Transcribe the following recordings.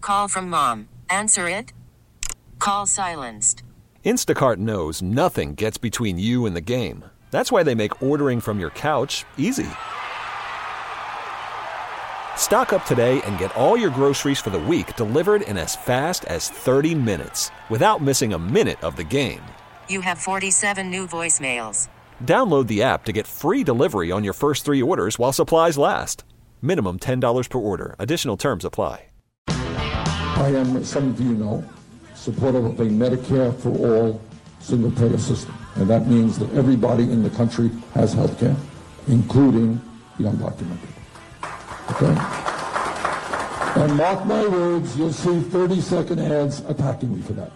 call from mom. Answer it. Call silenced. Instacart knows nothing gets between you and the game. That's why they make ordering from your couch easy. Stock up today and get all your groceries for the week delivered in as fast as 30 minutes without missing a minute of the game. You have 47 new voicemails. Download the app to get free delivery on your first 3 orders while supplies last. Minimum $10 per order. Additional terms apply. I am, as some of you know, supportive of a Medicare for all single-payer system. And that means that everybody in the country has health care, including the undocumented. Okay? And mark my words, you'll see 30-second ads attacking me for that.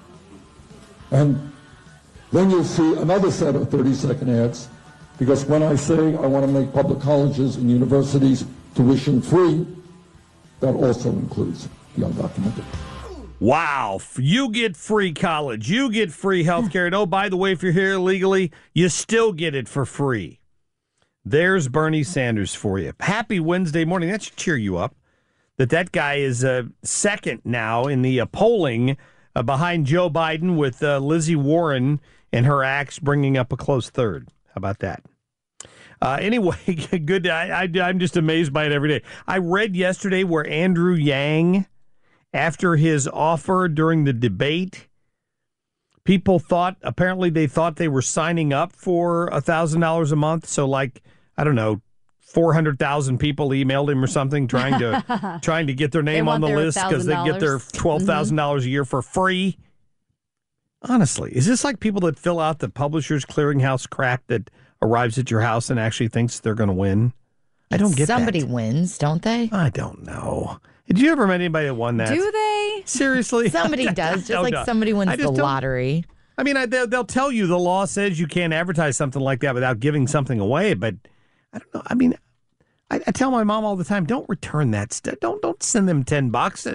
And then you'll see another set of 30-second ads, because when I say I want to make public colleges and universities tuition free, that also includes the undocumented. Wow. You get free college. You get free health care. And oh, by the way, if you're here illegally, you still get it for free. There's Bernie Sanders for you. Happy Wednesday morning. That should cheer you up. That guy is second now in the polling behind Joe Biden, with Lizzie Warren and her acts bringing up a close third. How about that? Anyway, good. I'm just amazed by it every day. I read yesterday where Andrew Yang, after his offer during the debate, people apparently they thought they were signing up for $1,000 a month. So, like, I don't know, 400,000 people emailed him or something trying to get their name on the list because they get their $12,000 a year for free. Honestly, is this like people that fill out the Publishers Clearinghouse crap that arrives at your house and actually thinks they're going to win? I don't get Somebody that. wins, don't they? I don't know. Did you ever meet anybody that won that? Do they? Seriously? Somebody does, just like somebody wins the lottery. I mean, they'll tell you the law says you can't advertise something like that without giving something away, but I don't know. I mean, I tell my mom all the time, don't return that stuff. Don't send them $10.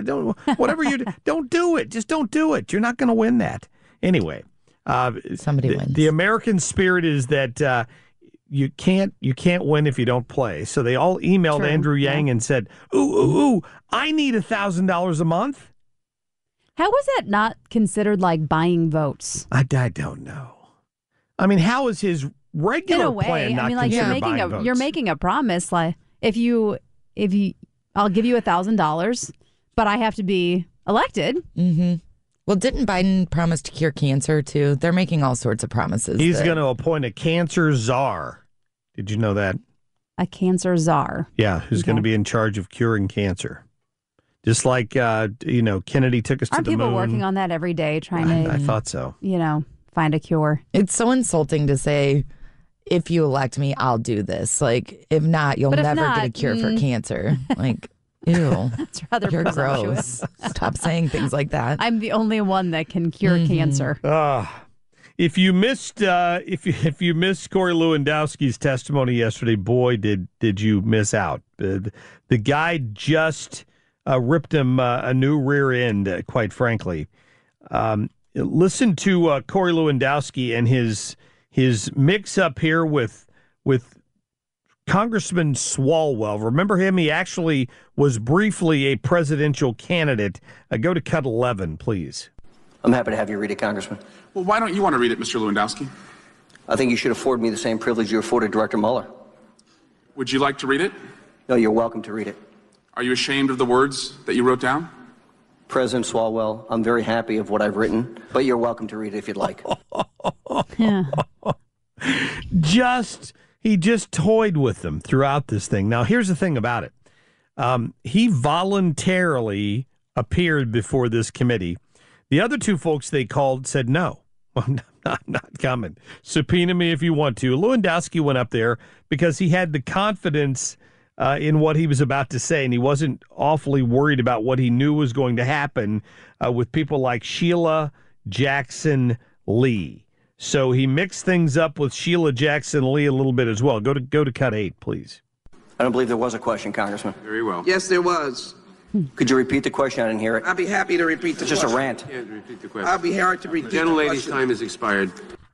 Don't do it. Just don't do it. You're not going to win that. Anyway, somebody wins. The American spirit is that you can't win if you don't play. So they all emailed Andrew Yang and said, ooh, I need $1,000 a month. How was that not considered like buying votes? I don't know. I mean, how is his regular in a way, plan not considered votes? You're making a promise, like if you I'll give you $1,000, but I have to be elected. Mm-hmm. Well, didn't Biden promise to cure cancer, too? They're making all sorts of promises. He's going to appoint a cancer czar. Did you know that? A cancer czar. Yeah, who's going to be in charge of curing cancer. Just like, Kennedy took us to the moon. Aren't people working on that every day, trying to... I thought so. Find a cure. It's so insulting to say, if you elect me, I'll do this. Like, if not, you'll never get a cure for cancer. Like... Ew. That's rather You're presumptuous. Gross. Stop saying things like that. I'm the only one that can cure cancer. If you missed if you missed Corey Lewandowski's testimony yesterday, boy, did you miss out. The guy just ripped him a new rear end, quite frankly. Listen to Corey Lewandowski and his mix up here with Congressman Swalwell. Remember him? He actually was briefly a presidential candidate. Go to cut 11, please. I'm happy to have you read it, Congressman. Well, why don't you want to read it, Mr. Lewandowski? I think you should afford me the same privilege you afforded Director Mueller. Would you like to read it? No, you're welcome to read it. Are you ashamed of the words that you wrote down? President Swalwell, I'm very happy of what I've written, but you're welcome to read it if you'd like. Yeah. He just toyed with them throughout this thing. Now, here's the thing about it. He voluntarily appeared before this committee. The other two folks they called said, no, I'm not coming. Subpoena me if you want to. Lewandowski went up there because he had the confidence in what he was about to say, and he wasn't awfully worried about what he knew was going to happen with people like Sheila Jackson Lee. So he mixed things up with Sheila Jackson Lee a little bit as well. Go to cut 8, please. I don't believe there was a question, Congressman. Very well. Yes, there was. Could you repeat the question? I didn't hear it. I'll be happy to repeat the question. It's just a rant. Yeah, repeat the question. I'll be happy to repeat the question. Gentlelady's time has expired.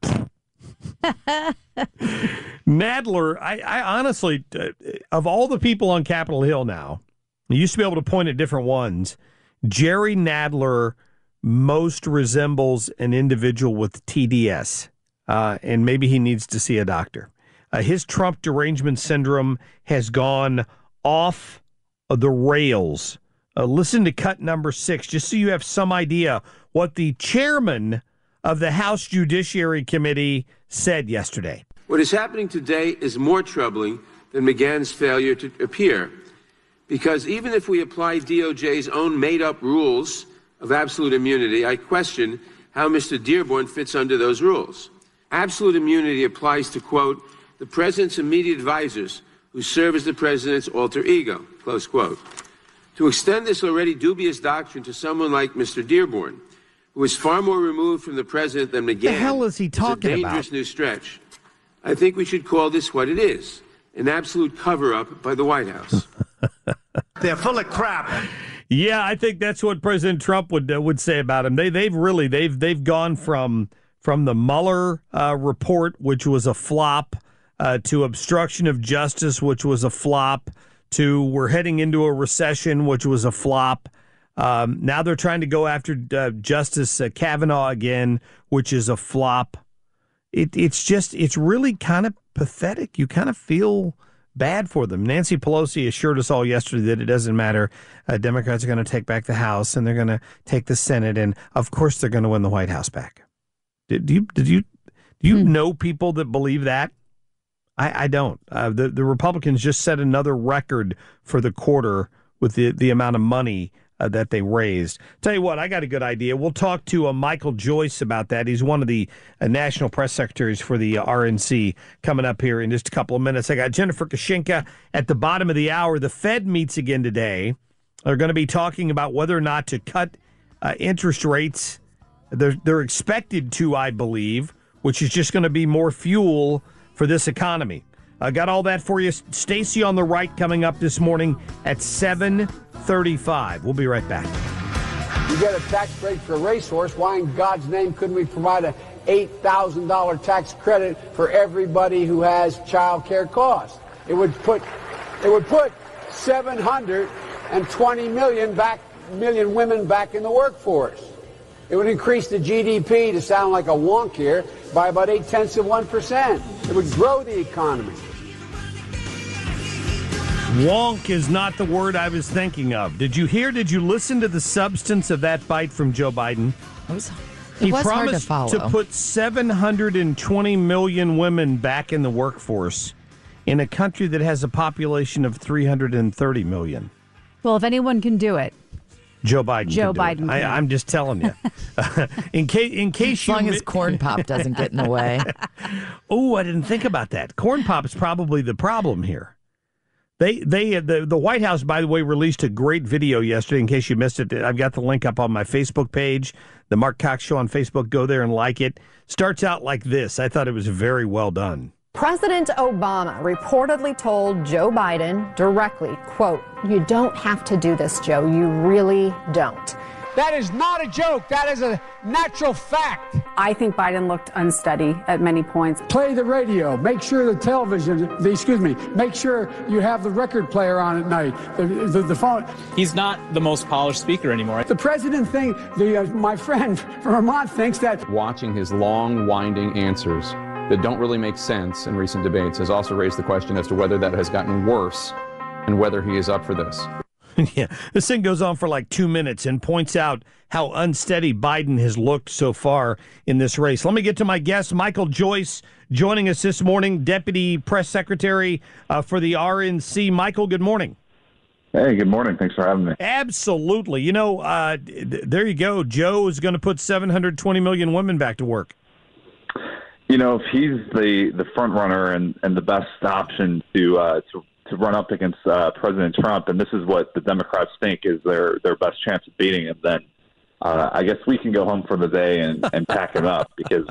Nadler, I honestly, of all the people on Capitol Hill now, you used to be able to point at different ones. Jerry Nadler most resembles an individual with TDS, and maybe he needs to see a doctor. His Trump derangement syndrome has gone off the rails. Listen to cut number 6, just so you have some idea what the chairman of the House Judiciary Committee said yesterday. What is happening today is more troubling than McGahn's failure to appear, because even if we apply DOJ's own made-up rules of absolute immunity, I question how Mr. Dearborn fits under those rules. Absolute immunity applies to, quote, the president's immediate advisors who serve as the president's alter ego, close quote. To extend this already dubious doctrine to someone like Mr. Dearborn, who is far more removed from the president than McGahn, the hell is he talking is a dangerous new stretch. I think we should call this what it is, an absolute cover-up by the White House. They're full of crap. Yeah, I think that's what President Trump would say about him. They've gone from the Mueller report, which was a flop, to obstruction of justice, which was a flop, to we're heading into a recession, which was a flop. Now they're trying to go after Justice Kavanaugh again, which is a flop. It's really kind of pathetic. You kind of feel bad for them. Nancy Pelosi assured us all yesterday that it doesn't matter. Democrats are going to take back the House and they're going to take the Senate, and of course they're going to win the White House back. Do you know people that believe that? I don't. The Republicans just set another record for the quarter with the amount of money that they raised. Tell you what, I got a good idea. We'll talk to Michael Joyce about that. He's one of the national press secretaries for the RNC coming up here in just a couple of minutes. I got Jennifer Kashinka at the bottom of the hour. The Fed meets again today. They're going to be talking about whether or not to cut interest rates. They're expected to, I believe, which is just going to be more fuel for this economy. I got all that for you. Stacey on the right coming up this morning at 7:35. We'll be right back. You get a tax break for a racehorse. Why in God's name couldn't we provide a $8,000 tax credit for everybody who has child care costs? It would put 720 million women back in the workforce. It would increase the GDP, to sound like a wonk here, by about 0.8%. It would grow the economy. Wonk is not the word I was thinking of. Did you listen to the substance of that bite from Joe Biden? He promised to put 720 million women back in the workforce in a country that has a population of 330 million. Well, if anyone can do it, Joe Biden. I'm just telling you. in case as long as Corn Pop doesn't get in the way. Oh, I didn't think about that. Corn Pop is probably the problem here. The White House, by the way, released a great video yesterday. In case you missed it, I've got the link up on my Facebook page, the Mark Cox Show on Facebook. Go there and like it. Starts out like this. I thought it was very well done. President Obama reportedly told Joe Biden directly, quote, "You don't have to do this, Joe. You really don't." That is not a joke. That is a natural fact. I think Biden looked unsteady at many points. Play the radio. Make sure make sure you have the record player on at night. The phone. He's not the most polished speaker anymore. The president my friend from Vermont thinks that watching his long, winding answers that don't really make sense in recent debates has also raised the question as to whether that has gotten worse and whether he is up for this. Yeah, this thing goes on for like 2 minutes and points out how unsteady Biden has looked so far in this race. Let me get to my guest, Michael Joyce, joining us this morning, Deputy Press Secretary for the RNC. Michael, good morning. Hey, good morning. Thanks for having me. Absolutely. There you go. Joe is going to put 720 million women back to work. If he's the front runner and the best option to run up against President Trump, and this is what the Democrats think is their best chance of beating him, then I guess we can go home for the day and pack him up because,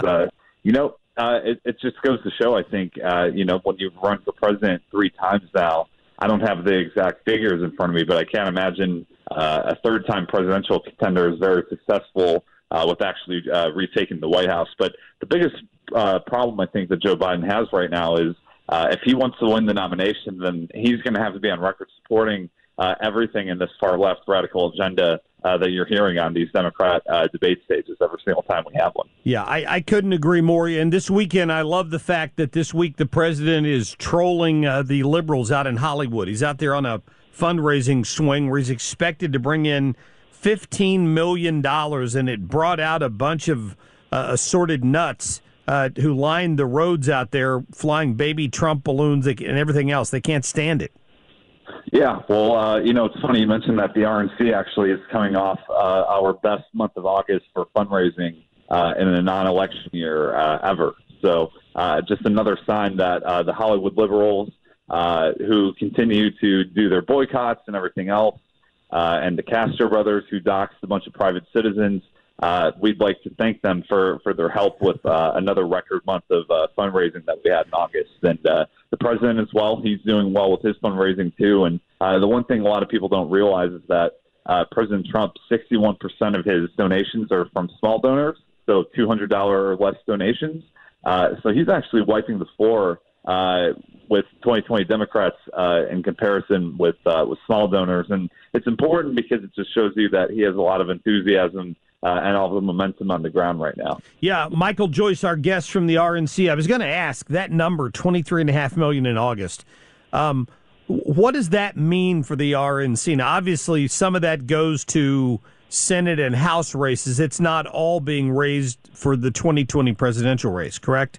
it just goes to show, I think, when you've run for president 3 times now, I don't have the exact figures in front of me, but I can't imagine a third-time presidential contender is very successful with actually retaking the White House. But the biggest problem I think that Joe Biden has right now is if he wants to win the nomination, then he's going to have to be on record supporting everything in this far-left radical agenda that you're hearing on these Democrat debate stages every single time we have one. Yeah, I couldn't agree more. And this weekend, I love the fact that this week the president is trolling the liberals out in Hollywood. He's out there on a fundraising swing where he's expected to bring in $15 million, and it brought out a bunch of assorted nuts who lined the roads out there flying baby Trump balloons and everything else. They can't stand it. Yeah, well, it's funny you mentioned that the RNC actually is coming off our best month of August for fundraising in a non-election year ever. So just another sign that the Hollywood liberals who continue to do their boycotts and everything else, and the Castro brothers who doxed a bunch of private citizens, we'd like to thank them for their help with another record month of fundraising that we had in August. And the president as well, he's doing well with his fundraising too. And the one thing a lot of people don't realize is that President Trump, 61% of his donations are from small donors, so $200 or less donations. So he's actually wiping the floor with 2020 Democrats in comparison with small donors. And it's important because it just shows you that he has a lot of enthusiasm and all the momentum on the ground right now. Yeah, Michael Joyce, our guest from the RNC. I was going to ask, that number, $23.5 million in August, what does that mean for the RNC? Now, obviously, some of that goes to Senate and House races. It's not all being raised for the 2020 presidential race, correct?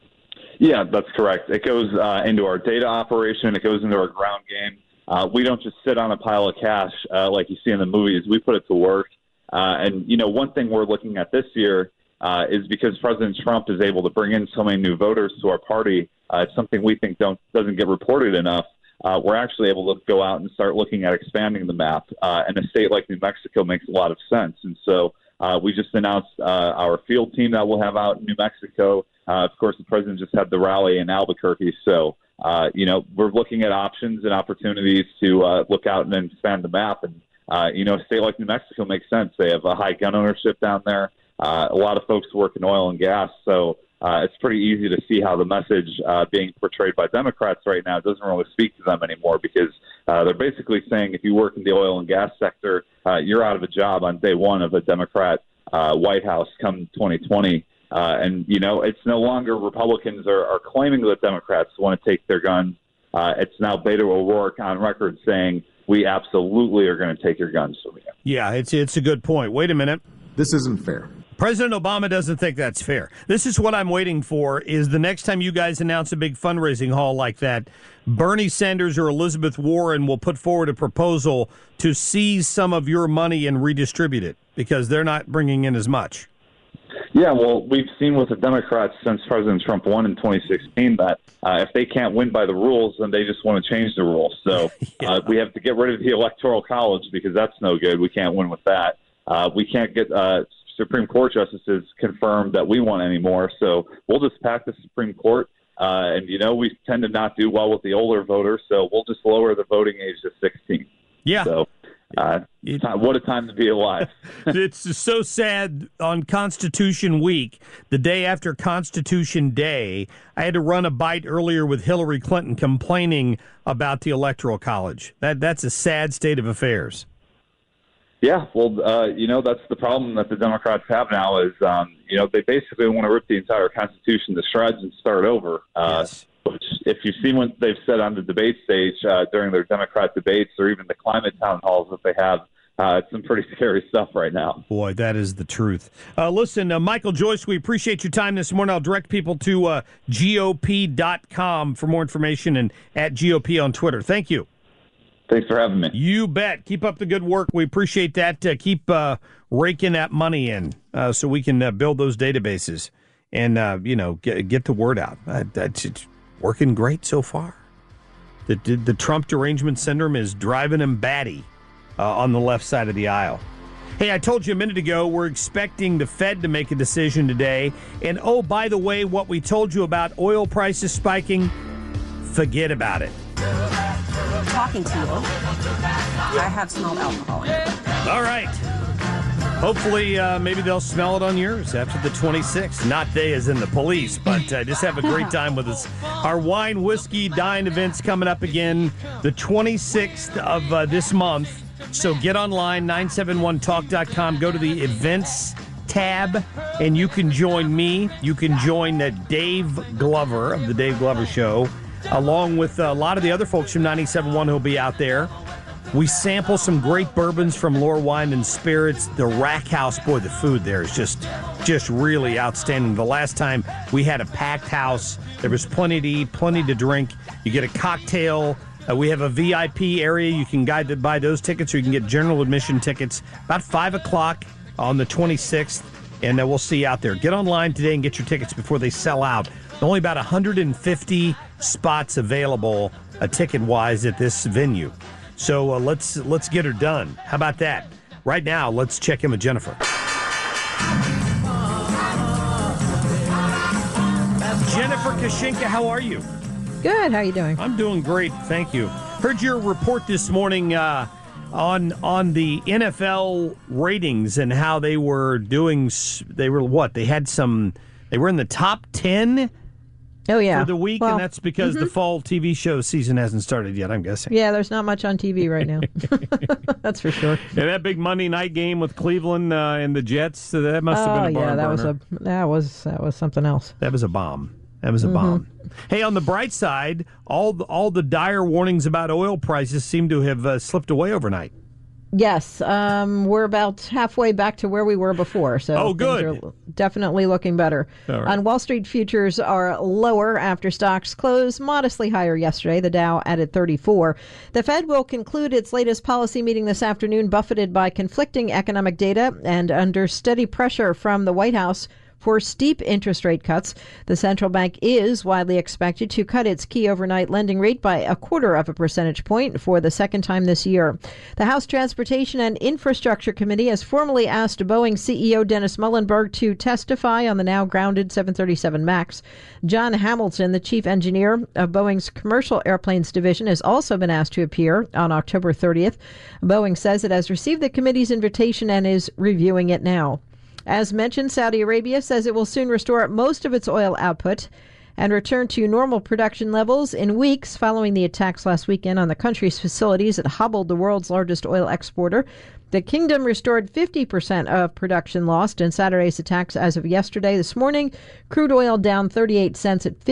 Yeah, that's correct. It goes into our data operation. It goes into our ground game. We don't just sit on a pile of cash like you see in the movies. We put it to work. And, one thing we're looking at this year is because President Trump is able to bring in so many new voters to our party, it's something we think doesn't get reported enough. We're actually able to go out and start looking at expanding the map. And a state like New Mexico makes a lot of sense. And so we just announced our field team that we'll have out in New Mexico. Of course, the president just had the rally in Albuquerque. So, we're looking at options and opportunities to look out and expand the map. And a state like New Mexico makes sense. They have a high gun ownership down there. A lot of folks work in oil and gas. So it's pretty easy to see how the message being portrayed by Democrats right now doesn't really speak to them anymore, because they're basically saying if you work in the oil and gas sector, you're out of a job on day one of a Democrat White House come 2020. And it's no longer Republicans are claiming that Democrats want to take their guns. It's now Beto O'Rourke on record saying, we absolutely are going to take your guns from you. Yeah, it's a good point. Wait a minute. This isn't fair. President Obama doesn't think that's fair. This is what I'm waiting for, is the next time you guys announce a big fundraising haul like that, Bernie Sanders or Elizabeth Warren will put forward a proposal to seize some of your money and redistribute it because they're not bringing in as much. Yeah, well, we've seen with the Democrats since President Trump won in 2016 that if they can't win by the rules, then they just want to change the rules. So we have to get rid of the Electoral College because that's no good. We can't win with that. We can't get Supreme Court justices confirmed that we want anymore. So we'll just pack the Supreme Court. And, we tend to not do well with the older voters, so we'll just lower the voting age to 16. Yeah. So what a time to be alive. It's so sad. On Constitution Week, the day after Constitution Day, I had to run a bite earlier with Hillary Clinton complaining about the Electoral College. That's a sad state of affairs. Yeah, well, that's the problem that the Democrats have now is, they basically want to rip the entire Constitution to shreds and start over. Yes. Which, if you've seen what they've said on the debate stage during their Democrat debates or even the climate town halls that they have, it's some pretty scary stuff right now. Boy, that is the truth. Listen, Michael Joyce, we appreciate your time this morning. I'll direct people to GOP.com for more information and at GOP on Twitter. Thank you. Thanks for having me. You bet. Keep up the good work. We appreciate that. Keep raking that money in so we can build those databases and, get the word out. It's working great so far. The Trump derangement syndrome is driving him batty on the left side of the aisle. Hey, I told you a minute ago, we're expecting the Fed to make a decision today. And, oh, by the way, what we told you about oil prices spiking, forget about it. Talking to you, I have smelled alcohol. All right. Hopefully, maybe they'll smell it on yours after the 26th. Not they as in the police, but just have a great time with us. Our wine, whiskey, dine event's coming up again the 26th of this month. So get online, 971talk.com. Go to the events tab, and you can join me. You can join Dave Glover of the Dave Glover Show, along with a lot of the other folks from 97.1 who'll be out there. We sample some great bourbons from Lore Wine and Spirits. The Rack House, boy, the food there is just really outstanding. The last time we had a packed house, there was plenty to eat, plenty to drink. You get a cocktail. We have a VIP area. You can buy those tickets, or you can get general admission tickets about 5 o'clock on the 26th, and we'll see you out there. Get online today and get your tickets before they sell out. Only about 150 spots available ticket-wise at this venue. So let's get her done. How about that? Right now, let's check in with Jennifer. Jennifer Kashinka, how are you? Good. How are you doing? I'm doing great, thank you. Heard your report this morning on the NFL ratings and how they were doing. They were what? They were in the top 10. Oh, yeah. For the week, and that's because the fall TV show season hasn't started yet, I'm guessing. Yeah, there's not much on TV right now. That's for sure. Yeah, that big Monday night game with Cleveland and the Jets, that must have been a barn burner. That was something else. That was a bomb. That was a bomb. Hey, on the bright side, all the dire warnings about oil prices seem to have slipped away overnight. Yes, we're about halfway back to where we were before, so good. Things are definitely looking better. Right. On Wall Street, futures are lower after stocks closed modestly higher yesterday. The Dow added 34. The Fed will conclude its latest policy meeting this afternoon, buffeted by conflicting economic data and under steady pressure from the White House for steep interest rate cuts. The central bank is widely expected to cut its key overnight lending rate by 0.25 percentage point for the second time this year. The House Transportation and Infrastructure Committee has formally asked Boeing CEO Dennis Muilenburg to testify on the now grounded 737 MAX. John Hamilton, the chief engineer of Boeing's commercial airplanes division, has also been asked to appear on October 30th. Boeing says it has received the committee's invitation and is reviewing it now. As mentioned, Saudi Arabia says it will soon restore most of its oil output and return to normal production levels in weeks following the attacks last weekend on the country's facilities that hobbled the world's largest oil exporter. The kingdom restored 50% of production lost in Saturday's attacks as of yesterday. This morning, crude oil down 38 cents at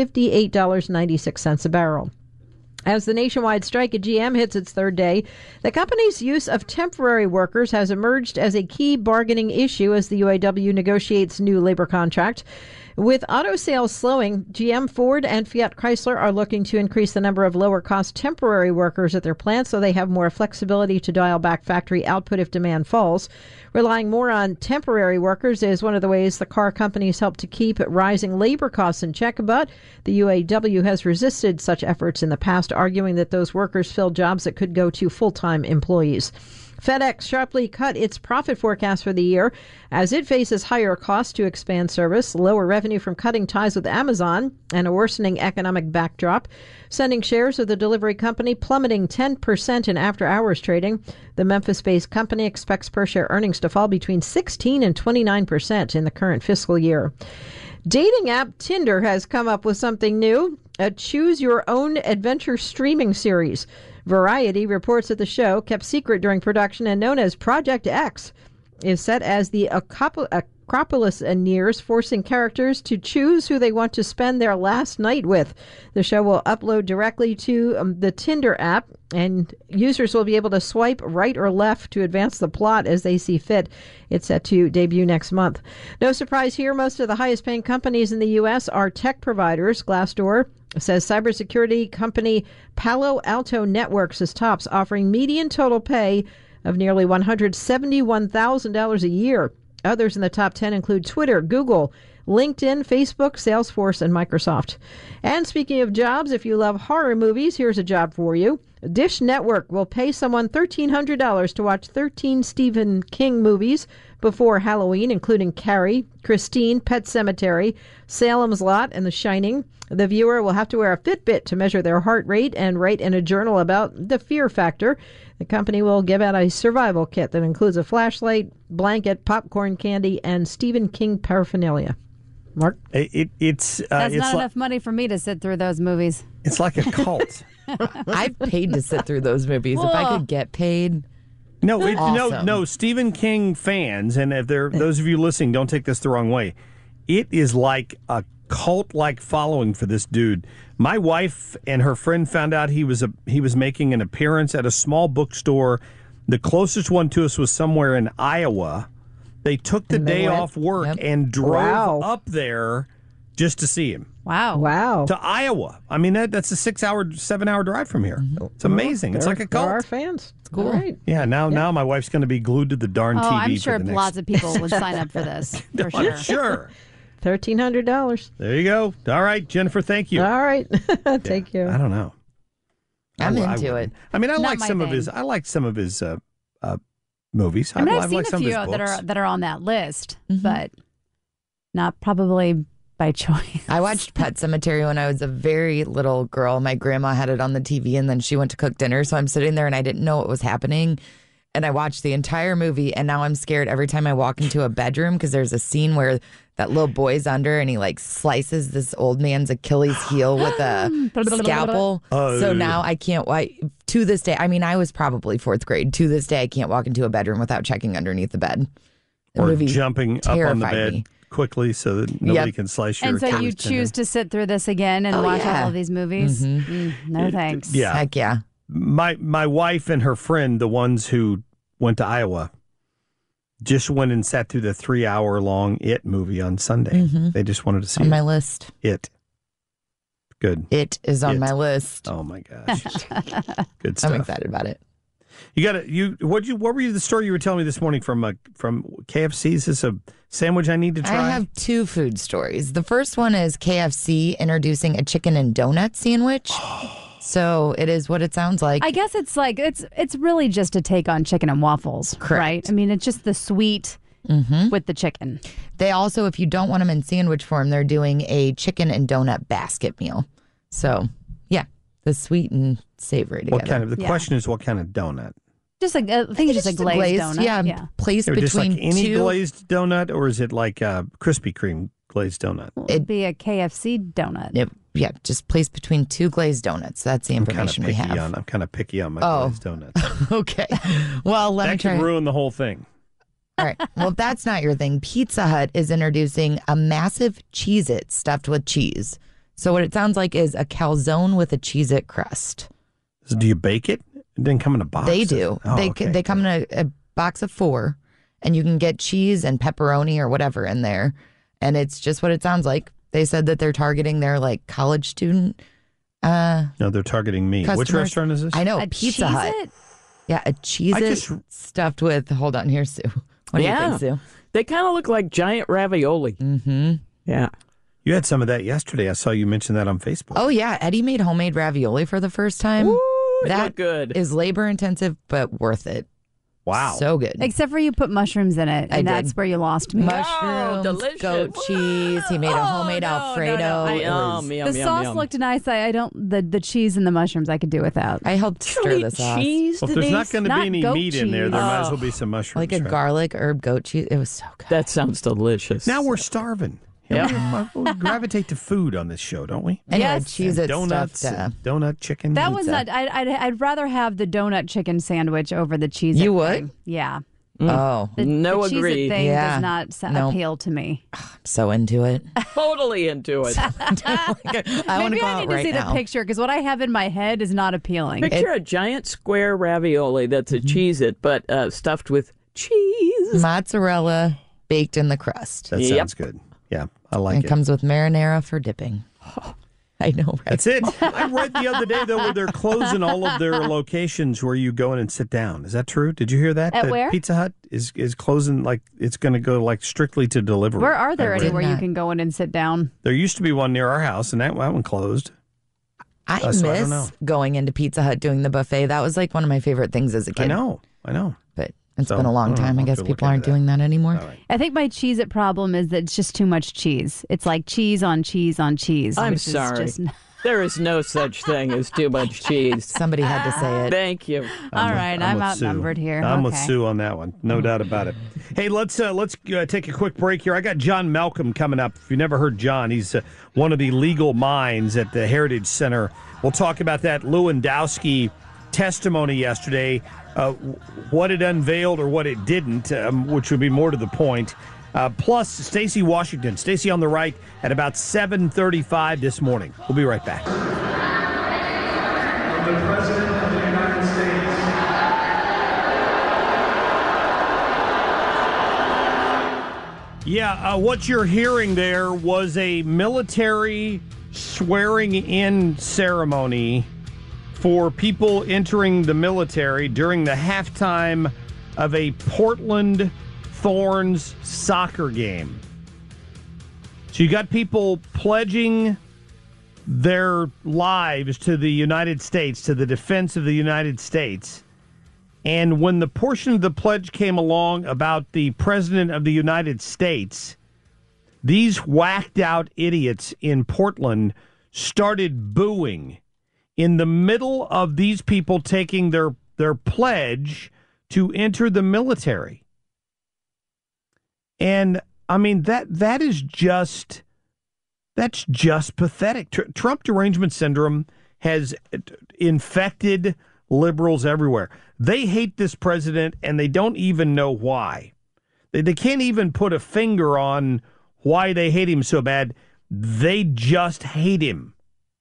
$58.96 a barrel. As the nationwide strike at GM hits its third day, the company's use of temporary workers has emerged as a key bargaining issue as the UAW negotiates new labor contract. With auto sales slowing, GM, Ford, and Fiat Chrysler are looking to increase the number of lower-cost temporary workers at their plants so they have more flexibility to dial back factory output if demand falls. Relying more on temporary workers is one of the ways the car companies help to keep rising labor costs in check, but the UAW has resisted such efforts in the past, arguing that those workers fill jobs that could go to full-time employees. FedEx sharply cut its profit forecast for the year as it faces higher costs to expand service, lower revenue from cutting ties with Amazon, and a worsening economic backdrop, sending shares of the delivery company plummeting 10% in after-hours trading. The Memphis-based company expects per-share earnings to fall between 16 and 29% in the current fiscal year. Dating app Tinder has come up with something new, a choose-your-own-adventure streaming series. Variety reports that the show, kept secret during production and known as Project X, is set as the Acropolis nears, forcing characters to choose who they want to spend their last night with. The show will upload directly to the Tinder app, and users will be able to swipe right or left to advance the plot as they see fit. It's set to debut next month. No surprise here, most of the highest-paying companies in the U.S. are tech providers. Glassdoor says cybersecurity company Palo Alto Networks is tops, offering median total pay of nearly $171,000 a year. Others in the top 10 include Twitter, Google, LinkedIn, Facebook, Salesforce, and Microsoft. And speaking of jobs, if you love horror movies, here's a job for you. Dish Network will pay someone $1,300 to watch 13 Stephen King movies before Halloween, including Carrie, Christine, Pet Sematary, Salem's Lot, and The Shining. The viewer will have to wear a Fitbit to measure their heart rate and write in a journal about the fear factor. The company will give out a survival kit that includes a flashlight, blanket, popcorn candy, and Stephen King paraphernalia. Mark? That's not enough money for me to sit through those movies. It's like a cult. I've paid to sit through those movies. If I could get paid. No, Stephen King fans, and if those of you listening, don't take this the wrong way. It is like a cult-like following for this dude. My wife and her friend found out he was making an appearance at a small bookstore. The closest one to us was somewhere in Iowa. They took the day off work and drove up there just to see him. Wow. To Iowa. I mean, that's a 7-hour drive from here. It's amazing. It's like a cult. There are fans. It's cool. Right. Yeah, now my wife's going to be glued to the darn TV. I'm sure for the lots of people would sign up for this. For sure. I'm sure. $1,300. There you go. All right, Jennifer, thank you. All right. Take care. I don't know. I'm into it. I mean, I Not like my some thing. of his. I like some of his movies. I mean, I've like seen a some few of his books. that are on that list, but not probably by choice. I watched Pet Sematary when I was a very little girl. My grandma had it on the TV, and then she went to cook dinner. So I'm sitting there, and I didn't know what was happening. And I watched the entire movie, and now I'm scared every time I walk into a bedroom because there's a scene where that little boy's under, and he like slices this old man's Achilles heel with a scalpel. So now I can't. To this day, I mean, I was probably 4th grade. To this day, I can't walk into a bedroom without checking underneath the bed. The Or movie jumping up on the terrified bed me. quickly so that nobody can slice your And so you Achilles choose to sit through this again and watch all of these movies? No thanks. Yeah. Heck yeah. My wife and her friend, the ones who went to Iowa, just went and sat through the 3-hour-long It movie on Sunday. They just wanted to see On my list. It. Good. It is on my list. Oh my gosh. Good stuff. I'm excited about it. You got it. What were you the story you were telling me this morning from KFC? Is this a sandwich I need to try? I have 2 food stories. The first one is KFC introducing a chicken and donut sandwich. So it is what it sounds like. I guess it's like it's really just a take on chicken and waffles, Correct. right? I mean, it's just the sweet with the chicken. They also, if you don't want them in sandwich form, they're doing a chicken and donut basket meal. So, yeah, the sweet and savory together. What kind of? The question is, what kind of donut? Just like I think it's just a glazed donut. Yeah, placed Just between like any 2. glazed donut, or is it like a Krispy Kreme glazed donut? It'd be a KFC donut. Yeah, just placed between 2 glazed donuts. That's the information we have. I'm kind of picky on my glazed donuts. Okay. Well, let me That try. could ruin the whole thing. All right. Well, if that's not your thing, Pizza Hut is introducing a massive Cheez-It stuffed with cheese. So what it sounds like is a calzone with a Cheez-It crust. So do you bake it? It didn't come in a box. They do. Oh, They come in a box of 4, and you can get cheese and pepperoni or whatever in there. And it's just what it sounds like. They said that they're targeting their like college student. No, they're targeting me. Customers. Which restaurant is this? I know, Pizza Hut. Yeah, a Cheez-It stuffed with. Hold on, here's Sue. What do you think, Sue? They kind of look like giant ravioli. Mm-hmm. Yeah. You had some of that yesterday. I saw you mention that on Facebook. Oh yeah, Eddie made homemade ravioli for the first time. Ooh, that looked good. Is labor intensive, but worth it. Wow, so good. Except for you put mushrooms in it, and that's where you lost me. Mushrooms, delicious. goat cheese. He made a homemade Alfredo. The sauce looked nice. I don't the cheese and the mushrooms I could do without. I helped stir the sauce. Well, if there's not going to be any meat in there, there might as well be some mushrooms. Like a garlic herb goat cheese. It was so good. That sounds delicious. Now we're starving. We gravitate to food on this show, don't we? Anyway, Yes. Cheez-It Donuts, stuffed. donut chicken. That pizza. was not. I'd rather have the donut chicken sandwich over the cheese. You would? Thing. Yeah. Oh, The No Cheez-It agreed. thing Yeah. does not Nope. appeal to me. so into it. Totally into it. I want to Maybe go I out need to right see now. the picture because what I have in my head is not appealing. Picture a giant square ravioli that's a Cheez-It, but stuffed with cheese. Mozzarella baked in the crust. That sounds good. Yeah, I like And it. it comes with marinara for dipping. I know, right? That's it. I read the other day, though, where they're closing all of their locations where you go in and sit down. Is that true? Did you hear that? At that where? Pizza Hut is closing, like, it's going to go, like, strictly to delivery. Where are there I read. anywhere you can go in and sit down? There used to be one near our house, and that one closed. I so miss don't know. going into Pizza Hut doing the buffet. That was like one of my favorite things as a kid. I know. But it's been a long time. I guess people aren't doing that anymore. I think my Cheez-It problem is that it's just too much cheese. It's like cheese on cheese on cheese. I'm which is sorry. just... There is no such thing as too much cheese. Somebody had to say it. Thank you. All right, I'm with outnumbered Sue. here. I'm with Okay. Sue on that one. No doubt about it. Hey, let's take a quick break here. I got John Malcolm coming up. If you never heard John, he's one of the legal minds at the Heritage Center. We'll talk about that Lewandowski testimony yesterday, what it unveiled or what it didn't, which would be more to the point. Plus, Stacey Washington, Stacey on the Right, at about 7:35 this morning. We'll be right back. The President of the United States. Yeah, what you're hearing there was a military swearing-in ceremony for people entering the military during the halftime of a Portland Thorns soccer game. So you got people pledging their lives to the United States, to the defense of the United States. And when the portion of the pledge came along about the President of the United States, these whacked-out idiots in Portland started booing in the middle of these people taking their pledge to enter the military. And I mean that's just pathetic. Trump derangement syndrome has infected liberals everywhere. They hate this president and they don't even know why. They can't even put a finger on why they hate him so bad. They just hate him.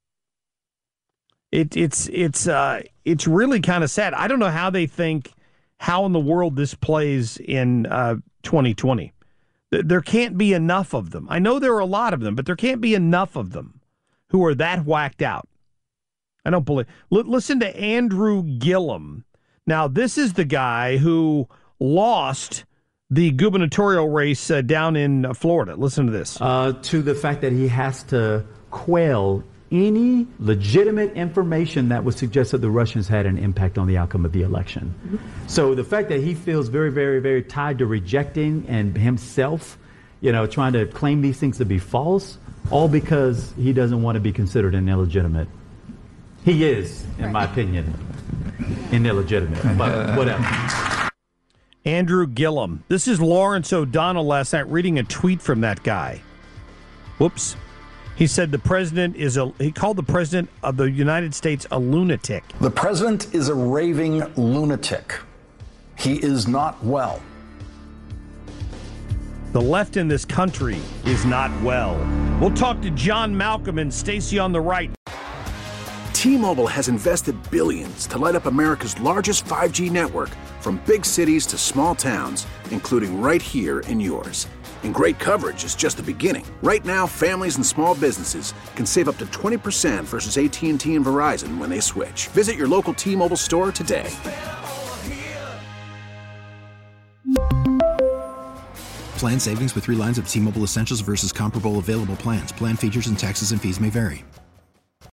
It's really kind of sad. I don't know how they think how in the world this plays in 2020. There can't be enough of them. I know there are a lot of them, but there can't be enough of them who are that whacked out. I don't believe. Listen to Andrew Gillum. Now, this is the guy who lost the gubernatorial race down in Florida. Listen to this. To the fact that he has to quell any legitimate information that would suggest that the Russians had an impact on the outcome of the election. So the fact that he feels very, very, very tied to rejecting and himself, trying to claim these things to be false, all because he doesn't want to be considered an illegitimate. He is, in my opinion, an illegitimate, but whatever. Andrew Gillum. This is Lawrence O'Donnell last night reading a tweet from that guy. Whoops. He said he called the president of the United States a lunatic. The president is a raving lunatic. He is not well. The left in this country is not well. We'll talk to John Malcolm and Stacey on the Right. T-Mobile has invested billions to light up America's largest 5G network, from big cities to small towns, including right here in yours. And great coverage is just the beginning. Right now, families and small businesses can save up to 20% versus AT&T and Verizon when they switch. Visit your local T-Mobile store today. Plan savings with 3 lines of T-Mobile Essentials versus comparable available plans. Plan features and taxes and fees may vary.